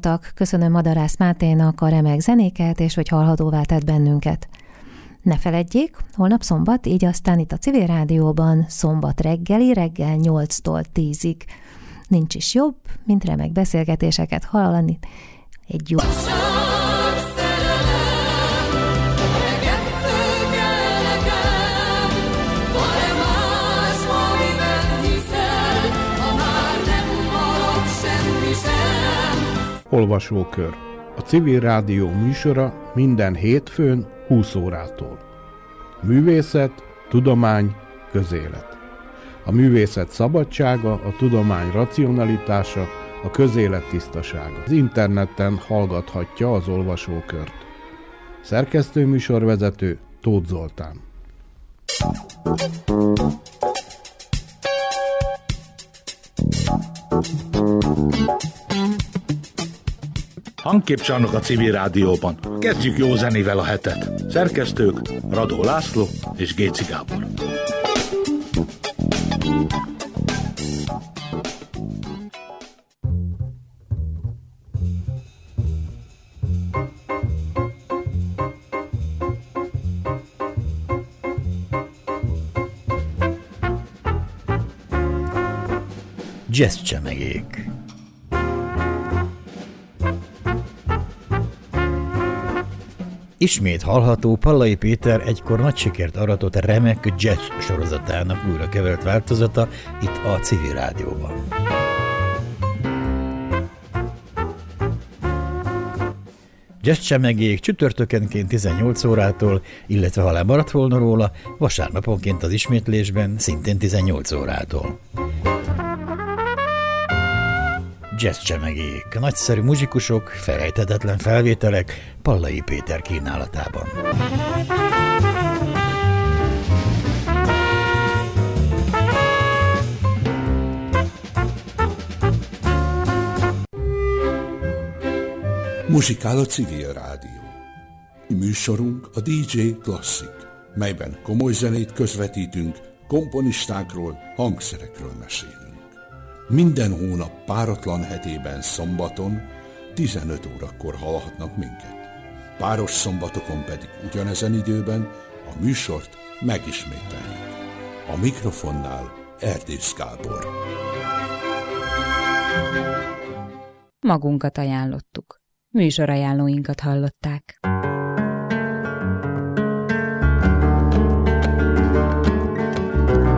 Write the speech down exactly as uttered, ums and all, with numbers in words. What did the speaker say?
mozogtak, köszönöm Madarász Máténak a remek zenéket, és hogy hallhatóvá tett bennünket. Ne feledjék, holnap szombat, így aztán itt a Civil Rádióban szombat reggeli, reggel nyolctól tízig. Nincs is jobb, mint remek beszélgetéseket hallani. Egy jó... Olvasókör. A Civil Rádió műsora minden hétfőn húsz órától. Művészet, tudomány, közélet. A művészet szabadsága, a tudomány racionalitása, a közélet tisztasága. Az interneten hallgathatja az olvasókört. Szerkesztő műsorvezető Tóth Zoltán. Hangképcsarnok a Civil Rádióban. Kezdjük jó zenével a hetet. Szerkesztők Radó László és Géci Gábor. Jazz csemegék. Ismét hallható Pallai Péter egykor nagy sikert aratott remek jazz sorozatának újra kevert változata itt a Civil Rádióban. Jazz csemegék csütörtökenként tizennyolc órától, illetve ha lemaradt volna róla, vasárnaponként az ismétlésben szintén tizennyolc órától. Jazz csemegék, nagyszerű muzsikusok, felejthetetlen felvételek Pallai Péter kínálatában. Muzsikál a Civil Rádió. Műsorunk a dé dzsé Klasszik, melyben komoly zenét közvetítünk, komponistákról, hangszerekről mesélünk. Minden hónap páratlan hetében szombaton tizenöt órakor hallhatnak minket. Páros szombatokon pedig ugyanezen időben a műsort megismételjük. A mikrofonnál Erdész Gábor. Magunkat ajánlottuk. Műsorajánlóinkat hallották.